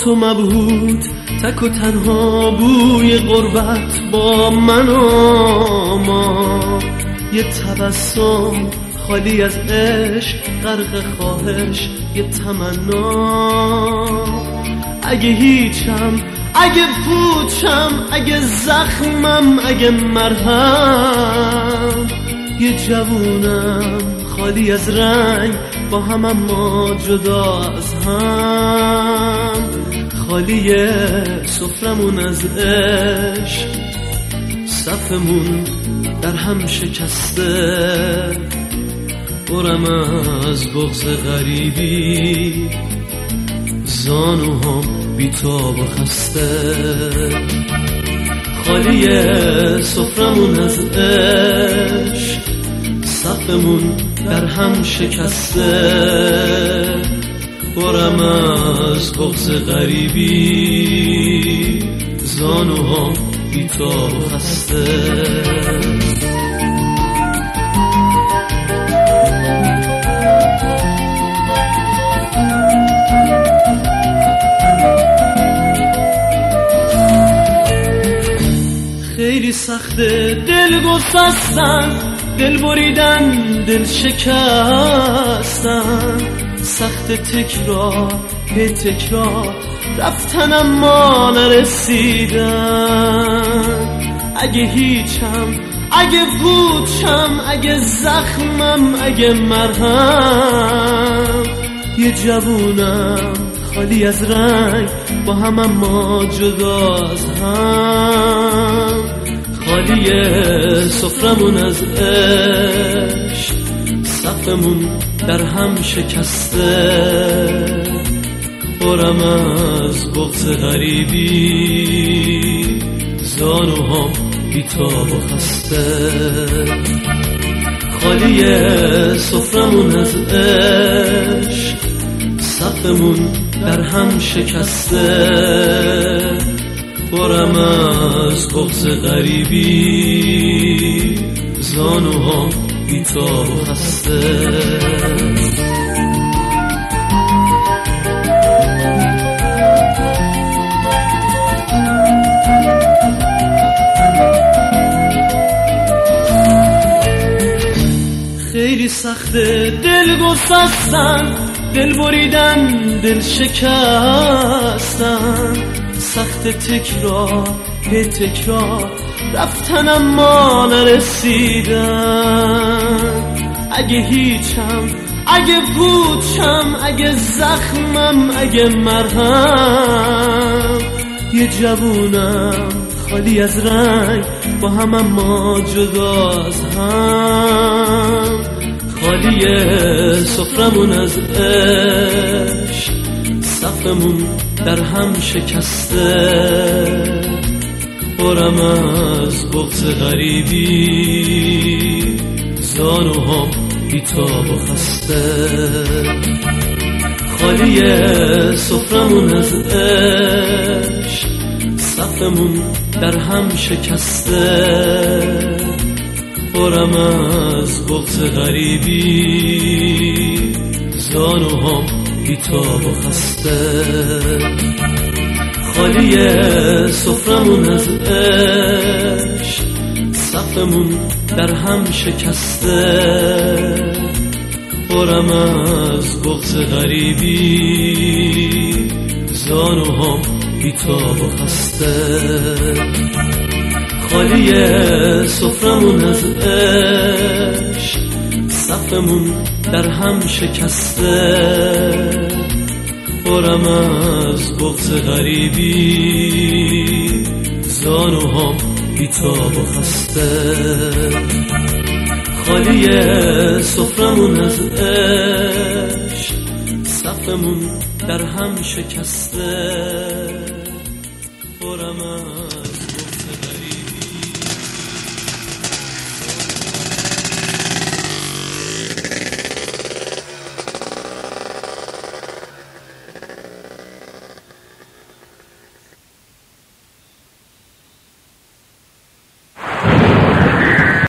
تو مبهوت تک و تنها، بوی غربت با من و ما، یه تبسم خالی از عشق، غرق خواهش یه تمنا. اگه هیچم، اگه پوچم، اگه زخمم، اگه مرهم، یه جوونم خالی از رنگ، با هم اما جدا از هم. خالی سفرمون از عشق، صفمون در هم شکسته، برم از بغض غریبی، زانوهام بی‌تاب و خسته. خالی سفرمون از عشق، صفمون در هم شکسته، برم از بغض غریبی، زانوهام بی‌تاب و خسته. خیلی سخته دل گسستن، دل بریدن، دل شکستن، سخت تکرار به تکرار رفتن اما نرسیدن. اگه هیچم، اگه پوچم، اگه زخمم، اگه مرهم، یه جوونم خالی از رنگ، با هم اما جدا از هم. خالی سفرمون از عشق، صفمون در هم شکسته، برم از بغض غریبی، زانوهام بی‌تاب و خسته. خالی سفرمون از عشق، صفمون در هم شکسته، برم از بغض غریبی، زانوهام بی‌تاب و خسته. خیلی سخته دل گسستن، دل بریدن، دل شکستن، سخت تکرار به تکرار رفتن اما نرسیدن. اگه هیچم، اگه پوچم، اگه زخمم، اگه مرهم، یه جوونم خالی از رنگ، با هم اما جدا از هم. خالی سفرمون از عشق، صفمون در هم شکسته، برم از بغض غریبی، زانوهام بی‌تاب و خسته. خالی سفرمون از عشق، صفمون در هم شکسته، برم از بغض غریبی، زانوهام بی‌تاب و خسته. خالی سفرمون از عشق، صفمون در هم شکسته، برم از بغض غریبی، زانوهام بی‌تاب و خسته. خالی سفرمون از عشق، صفمون در هم شکسته، برم از بغض غریبی، زانوهام بی‌تاب و خسته. خالی سفرمون از عشق، صفمون در هم شکسته، برم